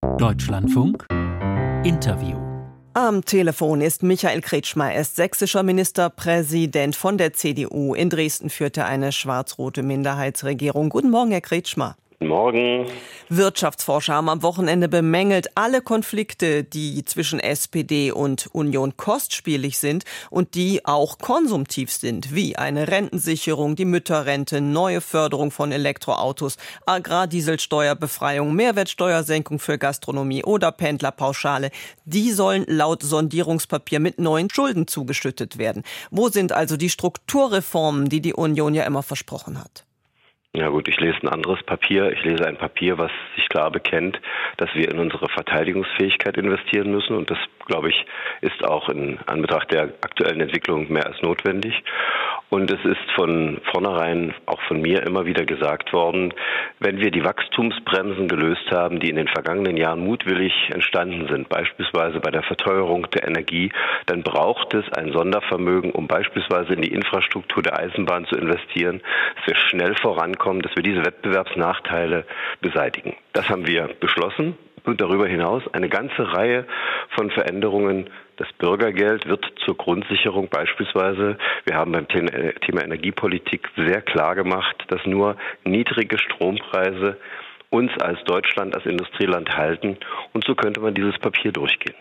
Deutschlandfunk Interview. Am Telefon ist Michael Kretschmer. Er ist sächsischer Ministerpräsident von der CDU. In Dresden führt er eine schwarz-rote Minderheitsregierung. Guten Morgen, Herr Kretschmer. Morgen. Wirtschaftsforscher haben am Wochenende bemängelt, alle Konflikte, die zwischen SPD und Union kostspielig sind und die auch konsumtiv sind, wie eine Rentensicherung, die Mütterrente, neue Förderung von Elektroautos, Agrardieselsteuerbefreiung, Mehrwertsteuersenkung für Gastronomie oder Pendlerpauschale, die sollen laut Sondierungspapier mit neuen Schulden zugeschüttet werden. Wo sind also die Strukturreformen, die die Union ja immer versprochen hat? Ja gut, ich lese ein anderes Papier. Ich lese ein Papier, was sich klar bekennt, dass wir in unsere Verteidigungsfähigkeit investieren müssen. Und das, glaube ich, ist auch in Anbetracht der aktuellen Entwicklung mehr als notwendig. Und es ist von vornherein auch von mir immer wieder gesagt worden, wenn wir die Wachstumsbremsen gelöst haben, die in den vergangenen Jahren mutwillig entstanden sind, beispielsweise bei der Verteuerung der Energie, dann braucht es ein Sondervermögen, um beispielsweise in die Infrastruktur der Eisenbahn zu investieren, dass wir schnell vorankommen, dass wir diese Wettbewerbsnachteile beseitigen. Das haben wir beschlossen. Und darüber hinaus eine ganze Reihe von Veränderungen. Das Bürgergeld wird zur Grundsicherung beispielsweise. Wir haben beim Thema Energiepolitik sehr klar gemacht, dass nur niedrige Strompreise uns als Deutschland, als Industrieland halten. Und so könnte man dieses Papier durchgehen.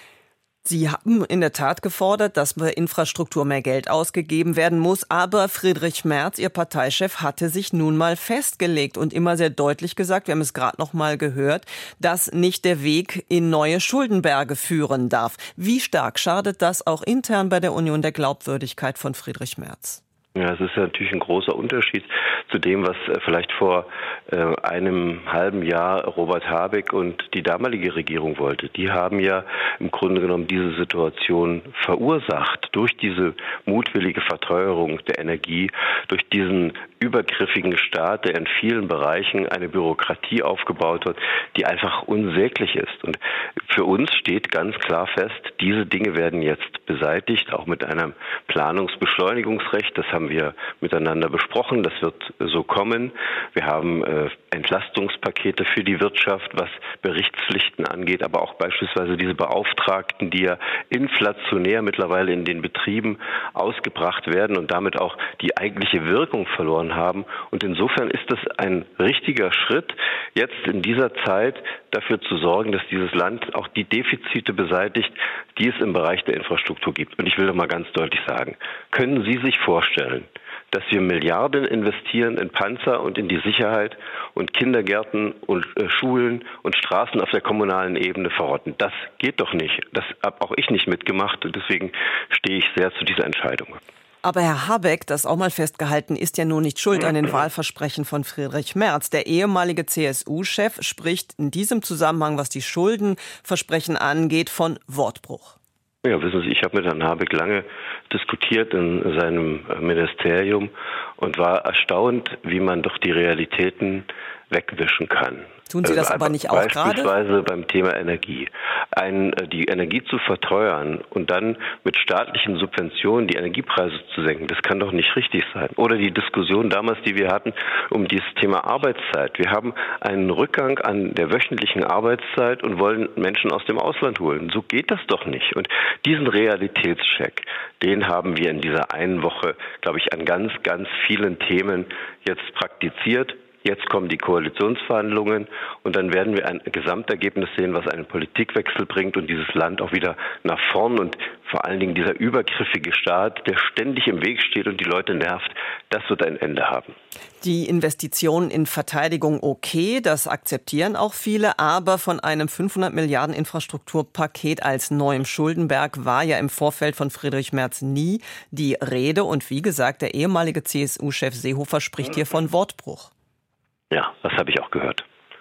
Sie haben in der Tat gefordert, dass bei Infrastruktur mehr Geld ausgegeben werden muss. Aber Friedrich Merz, Ihr Parteichef, hatte sich nun mal festgelegt und immer sehr deutlich gesagt, wir haben es gerade noch mal gehört, dass nicht der Weg in neue Schuldenberge führen darf. Wie stark schadet das auch intern bei der Union der Glaubwürdigkeit von Friedrich Merz? Ja, es ist ja natürlich ein großer Unterschied zu dem, was vielleicht vor einem halben Jahr Robert Habeck und die damalige Regierung wollte. Die haben ja im Grunde genommen diese Situation verursacht durch diese mutwillige Verteuerung der Energie, durch diesen übergriffigen Staat, der in vielen Bereichen eine Bürokratie aufgebaut hat, die einfach unsäglich ist. Und für uns steht ganz klar fest, diese Dinge werden jetzt beseitigt, auch mit einem Planungsbeschleunigungsrecht. Das haben wir miteinander besprochen. Das wird so kommen. Wir haben Entlastungspakete für die Wirtschaft, was Berichtspflichten angeht, aber auch beispielsweise diese Beauftragten, die ja inflationär mittlerweile in den Betrieben ausgebracht werden und damit auch die eigentliche Wirkung verloren haben. Und insofern ist das ein richtiger Schritt, jetzt in dieser Zeit dafür zu sorgen, dass dieses Land auch die Defizite beseitigt, die es im Bereich der Infrastruktur gibt. Und ich will doch mal ganz deutlich sagen, können Sie sich vorstellen, dass wir Milliarden investieren in Panzer und in die Sicherheit und Kindergärten und Schulen und Straßen auf der kommunalen Ebene verrotten? Das geht doch nicht. Das habe auch ich nicht mitgemacht und deswegen stehe ich sehr zu dieser Entscheidung. Aber Herr Habeck, das auch mal festgehalten, ist ja nur nicht schuld an den Wahlversprechen von Friedrich Merz. Der ehemalige CSU-Chef spricht in diesem Zusammenhang, was die Schuldenversprechen angeht, von Wortbruch. Ja, wissen Sie, ich habe mit Herrn Habeck lange diskutiert in seinem Ministerium und war erstaunt, wie man doch die Realitäten wegwischen kann. Tun Sie das aber nicht auch gerade? Beispielsweise beim Thema Energie. Die Energie zu verteuern und dann mit staatlichen Subventionen die Energiepreise zu senken, das kann doch nicht richtig sein. Oder die Diskussion damals, die wir hatten, um dieses Thema Arbeitszeit. Wir haben einen Rückgang an der wöchentlichen Arbeitszeit und wollen Menschen aus dem Ausland holen. So geht das doch nicht. Und diesen Realitätscheck, den haben wir in dieser einen Woche, glaube ich, an ganz, ganz vielen Themen jetzt praktiziert. Jetzt kommen die Koalitionsverhandlungen und dann werden wir ein Gesamtergebnis sehen, was einen Politikwechsel bringt und dieses Land auch wieder nach vorn und vor allen Dingen dieser übergriffige Staat, der ständig im Weg steht und die Leute nervt, das wird ein Ende haben. Die Investitionen in Verteidigung okay, das akzeptieren auch viele, aber von einem 500 Milliarden Infrastrukturpaket als neuem Schuldenberg war ja im Vorfeld von Friedrich Merz nie die Rede und wie gesagt, der ehemalige CSU-Chef Seehofer spricht hier von Wortbruch. Ja, das habe ich auch gehört.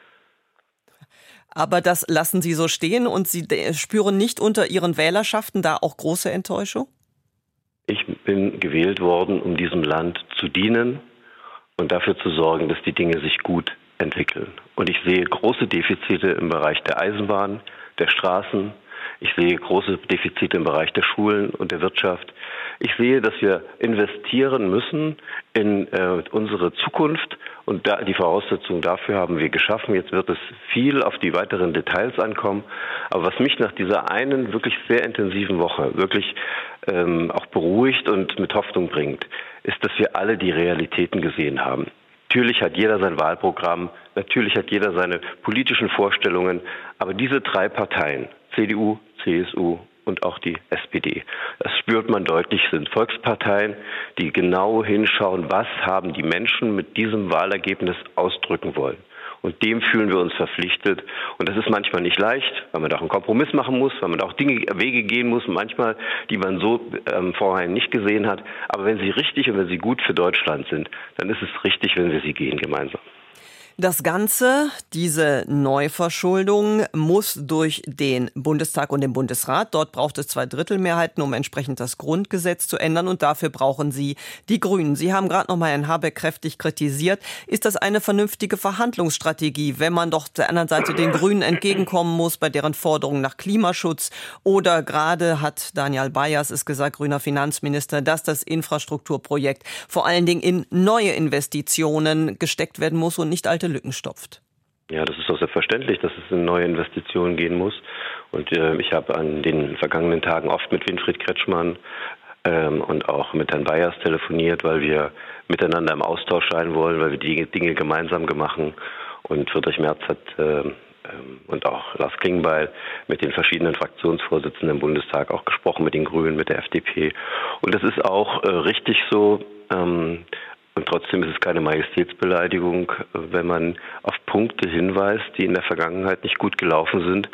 Aber das lassen Sie so stehen und Sie spüren nicht unter Ihren Wählerschaften da auch große Enttäuschung? Ich bin gewählt worden, um diesem Land zu dienen und dafür zu sorgen, dass die Dinge sich gut entwickeln. Und ich sehe große Defizite im Bereich der Eisenbahn, der Straßen. Ich sehe große Defizite im Bereich der Schulen und der Wirtschaft. Ich sehe, dass wir investieren müssen in unsere Zukunft Und die Voraussetzungen dafür haben wir geschaffen. Jetzt wird es viel auf die weiteren Details ankommen. Aber was mich nach dieser einen wirklich sehr intensiven Woche wirklich auch beruhigt und mit Hoffnung bringt, ist, dass wir alle die Realitäten gesehen haben. Natürlich hat jeder sein Wahlprogramm, natürlich hat jeder seine politischen Vorstellungen, aber diese drei Parteien, CDU, CSU und auch die SPD, das spürt man deutlich, sind Volksparteien, die genau hinschauen, was haben die Menschen mit diesem Wahlergebnis ausdrücken wollen. Und dem fühlen wir uns verpflichtet. Und das ist manchmal nicht leicht, weil man da auch einen Kompromiss machen muss, weil man da auch Wege gehen muss, manchmal, die man so vorher nicht gesehen hat. Aber wenn sie richtig und wenn sie gut für Deutschland sind, dann ist es richtig, wenn wir sie gehen gemeinsam. Das Ganze, diese Neuverschuldung, muss durch den Bundestag und den Bundesrat. Dort braucht es 2/3 um entsprechend das Grundgesetz zu ändern. Und dafür brauchen Sie die Grünen. Sie haben gerade noch mal Herrn Habeck kräftig kritisiert. Ist das eine vernünftige Verhandlungsstrategie, wenn man doch der anderen Seite den Grünen entgegenkommen muss bei deren Forderungen nach Klimaschutz? Oder gerade hat Daniel Bayers es gesagt, grüner Finanzminister, dass das Infrastrukturprojekt vor allen Dingen in neue Investitionen gesteckt werden muss und nicht alte Lücken stopft. Ja, das ist doch selbstverständlich, dass es in neue Investitionen gehen muss. Und ich habe an den vergangenen Tagen oft mit Winfried Kretschmann und auch mit Herrn Bayers telefoniert, weil wir miteinander im Austausch sein wollen, weil wir die Dinge gemeinsam machen. Und Friedrich Merz hat und auch Lars Klingbeil mit den verschiedenen Fraktionsvorsitzenden im Bundestag auch gesprochen, mit den Grünen, mit der FDP. Und das ist auch richtig so. Und trotzdem ist es keine Majestätsbeleidigung, wenn man auf Punkte hinweist, die in der Vergangenheit nicht gut gelaufen sind.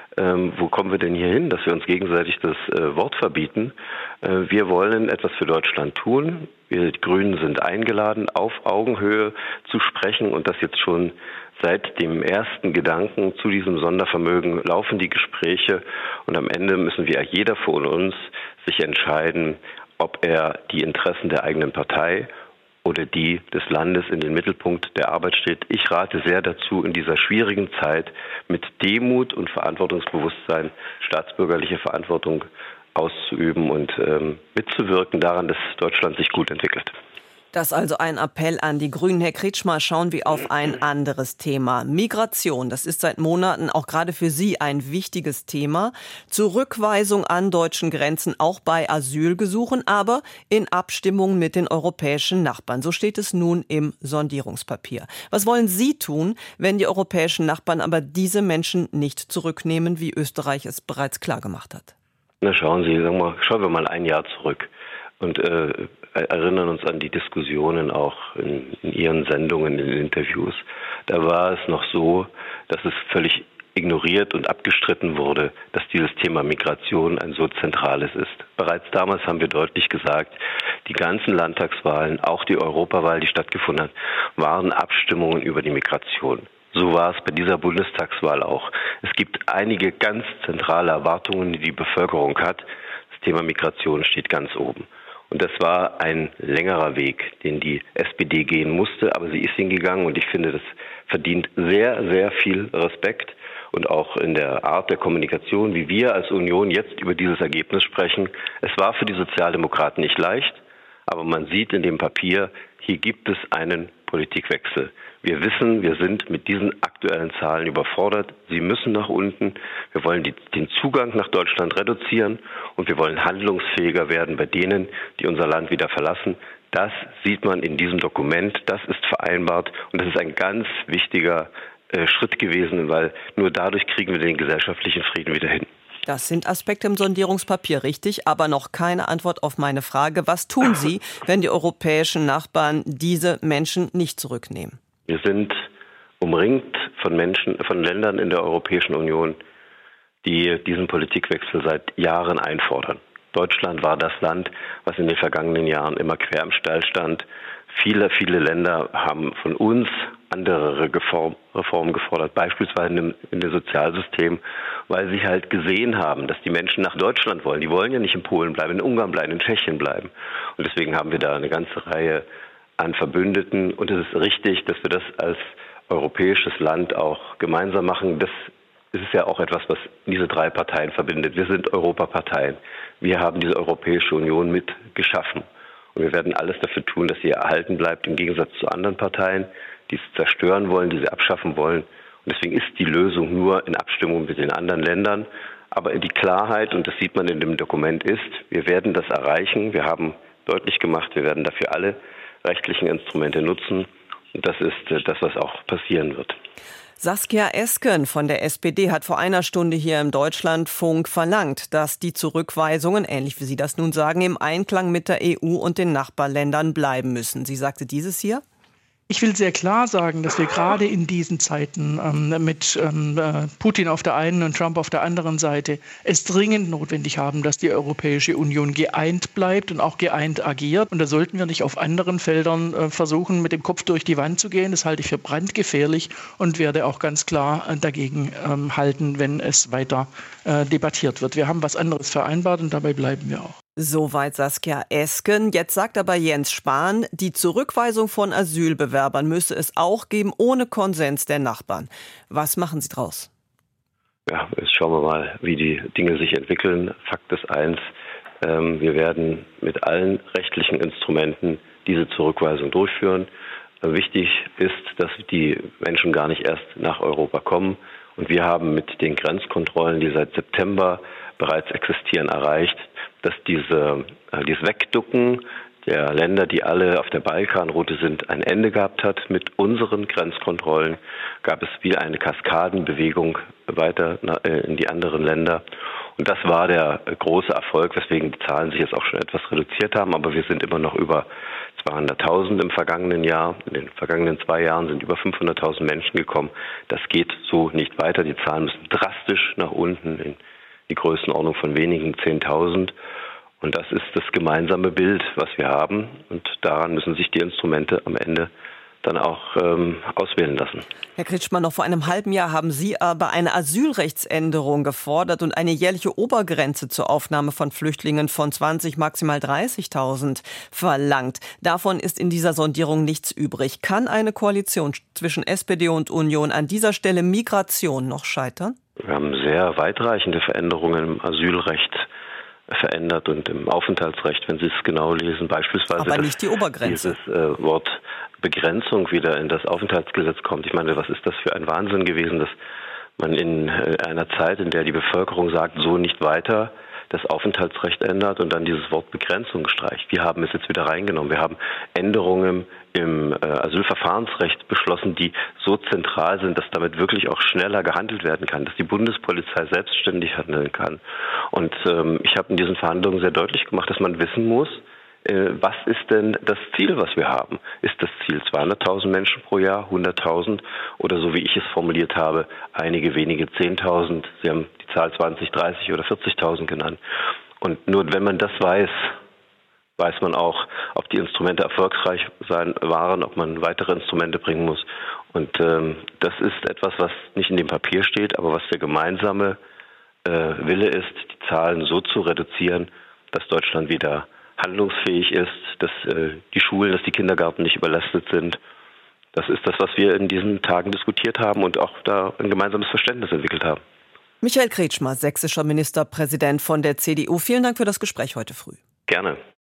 Wo kommen wir denn hier hin, dass wir uns gegenseitig das Wort verbieten? Wir wollen etwas für Deutschland tun. Wir Grünen sind eingeladen, auf Augenhöhe zu sprechen und das jetzt schon seit dem ersten Gedanken zu diesem Sondervermögen laufen die Gespräche und am Ende müssen wir jeder von uns sich entscheiden, ob er die Interessen der eigenen Partei oder die des Landes in den Mittelpunkt der Arbeit steht. Ich rate sehr dazu, in dieser schwierigen Zeit mit Demut und Verantwortungsbewusstsein staatsbürgerliche Verantwortung auszuüben und mitzuwirken daran, dass Deutschland sich gut entwickelt. Das ist also ein Appell an die Grünen. Herr Kretschmer, schauen wir auf ein anderes Thema. Migration, das ist seit Monaten auch gerade für Sie ein wichtiges Thema. Zurückweisung an deutschen Grenzen, auch bei Asylgesuchen, aber in Abstimmung mit den europäischen Nachbarn. So steht es nun im Sondierungspapier. Was wollen Sie tun, wenn die europäischen Nachbarn aber diese Menschen nicht zurücknehmen, wie Österreich es bereits klargemacht hat? Na schauen wir mal ein Jahr zurück und erinnern uns an die Diskussionen auch in Ihren Sendungen, in den Interviews. Da war es noch so, dass es völlig ignoriert und abgestritten wurde, dass dieses Thema Migration ein so zentrales ist. Bereits damals haben wir deutlich gesagt, die ganzen Landtagswahlen, auch die Europawahl, die stattgefunden hat, waren Abstimmungen über die Migration. So war es bei dieser Bundestagswahl auch. Es gibt einige ganz zentrale Erwartungen, die die Bevölkerung hat. Das Thema Migration steht ganz oben. Und das war ein längerer Weg, den die SPD gehen musste, aber sie ist ihn gegangen und ich finde, das verdient sehr, sehr viel Respekt und auch in der Art der Kommunikation, wie wir als Union jetzt über dieses Ergebnis sprechen. Es war für die Sozialdemokraten nicht leicht, aber man sieht in dem Papier, hier gibt es einen Politikwechsel. Wir wissen, wir sind mit diesen aktuellen Zahlen überfordert. Sie müssen nach unten. Wir wollen den Zugang nach Deutschland reduzieren und wir wollen handlungsfähiger werden bei denen, die unser Land wieder verlassen. Das sieht man in diesem Dokument. Das ist vereinbart und das ist ein ganz wichtiger Schritt gewesen, weil nur dadurch kriegen wir den gesellschaftlichen Frieden wieder hin. Das sind Aspekte im Sondierungspapier, richtig, aber noch keine Antwort auf meine Frage. Was tun Sie, wenn die europäischen Nachbarn diese Menschen nicht zurücknehmen? Wir sind umringt von Ländern in der Europäischen Union, die diesen Politikwechsel seit Jahren einfordern. Deutschland war das Land, was in den vergangenen Jahren immer quer im Stall stand. Viele, viele Länder haben von uns andere Reformen gefordert, beispielsweise in dem Sozialsystem, weil sie halt gesehen haben, dass die Menschen nach Deutschland wollen. Die wollen ja nicht in Polen bleiben, in Ungarn bleiben, in Tschechien bleiben. Und deswegen haben wir da eine ganze Reihe an Verbündeten. Und es ist richtig, dass wir das als europäisches Land auch gemeinsam machen. Das ist ja auch etwas, was diese drei Parteien verbindet. Wir sind Europaparteien. Wir haben diese Europäische Union mit geschaffen. Und wir werden alles dafür tun, dass sie erhalten bleibt, im Gegensatz zu anderen Parteien, die es zerstören wollen, die sie abschaffen wollen. Und deswegen ist die Lösung nur in Abstimmung mit den anderen Ländern. Aber die Klarheit, und das sieht man in dem Dokument, ist, wir werden das erreichen. Wir haben deutlich gemacht, wir werden dafür alle rechtlichen Instrumente nutzen. Und das ist das, was auch passieren wird. Saskia Esken von der SPD hat vor einer Stunde hier im Deutschlandfunk verlangt, dass die Zurückweisungen, ähnlich wie Sie das nun sagen, im Einklang mit der EU und den Nachbarländern bleiben müssen. Sie sagte dieses hier: Ich will sehr klar sagen, dass wir gerade in diesen Zeiten mit Putin auf der einen und Trump auf der anderen Seite es dringend notwendig haben, dass die Europäische Union geeint bleibt und auch geeint agiert. Und da sollten wir nicht auf anderen Feldern versuchen, mit dem Kopf durch die Wand zu gehen. Das halte ich für brandgefährlich und werde auch ganz klar dagegen halten, wenn es weiter debattiert wird. Wir haben was anderes vereinbart und dabei bleiben wir auch. Soweit Saskia Esken. Jetzt sagt aber Jens Spahn, die Zurückweisung von Asylbewerbern müsse es auch geben, ohne Konsens der Nachbarn. Was machen Sie draus? Ja, jetzt schauen wir mal, wie die Dinge sich entwickeln. Fakt ist eins, wir werden mit allen rechtlichen Instrumenten diese Zurückweisung durchführen. Wichtig ist, dass die Menschen gar nicht erst nach Europa kommen. Und wir haben mit den Grenzkontrollen, die seit September bereits existieren, erreicht, dass dieses Wegducken der Länder, die alle auf der Balkanroute sind, ein Ende gehabt hat. Mit unseren Grenzkontrollen gab es wie eine Kaskadenbewegung weiter in die anderen Länder. Und das war der große Erfolg, weswegen die Zahlen sich jetzt auch schon etwas reduziert haben. Aber wir sind immer noch über 200.000 im vergangenen Jahr. In den vergangenen 2 Jahren sind über 500.000 Menschen gekommen. Das geht so nicht weiter. Die Zahlen müssen drastisch nach unten in die Größenordnung von wenigen 10.000. Und das ist das gemeinsame Bild, was wir haben. Und daran müssen sich die Instrumente am Ende dann auch auswählen lassen. Herr Kretschmann, noch vor einem halben Jahr haben Sie aber eine Asylrechtsänderung gefordert und eine jährliche Obergrenze zur Aufnahme von Flüchtlingen von 20, maximal 30.000 verlangt. Davon ist in dieser Sondierung nichts übrig. Kann eine Koalition zwischen SPD und Union an dieser Stelle Migration noch scheitern? Wir haben sehr weitreichende Veränderungen im Asylrecht verändert und im Aufenthaltsrecht, wenn Sie es genau lesen, beispielsweise, aber nicht die Obergrenze. Dieses Wort Begrenzung wieder in das Aufenthaltsgesetz kommt. Ich meine, was ist das für ein Wahnsinn gewesen, dass man in einer Zeit, in der die Bevölkerung sagt, so nicht weiter, das Aufenthaltsrecht ändert und dann dieses Wort Begrenzung streicht. Wir haben es jetzt wieder reingenommen. Wir haben Änderungen im Asylverfahrensrecht beschlossen, die so zentral sind, dass damit wirklich auch schneller gehandelt werden kann, dass die Bundespolizei selbstständig handeln kann. Und ich habe in diesen Verhandlungen sehr deutlich gemacht, dass man wissen muss, was ist denn das Ziel, was wir haben? Ist das Ziel 200.000 Menschen pro Jahr, 100.000 oder so wie ich es formuliert habe, einige wenige 10.000? Sie haben die Zahl 20, 30 oder 40.000 genannt. Und nur wenn man das weiß, weiß man auch, ob die Instrumente erfolgreich waren, ob man weitere Instrumente bringen muss. Und das ist etwas, was nicht in dem Papier steht, aber was der gemeinsame Wille ist, die Zahlen so zu reduzieren, dass Deutschland wieder handlungsfähig ist, dass die Schulen, dass die Kindergärten nicht überlastet sind. Das ist das, was wir in diesen Tagen diskutiert haben und auch da ein gemeinsames Verständnis entwickelt haben. Michael Kretschmer, sächsischer Ministerpräsident von der CDU. Vielen Dank für das Gespräch heute früh. Gerne.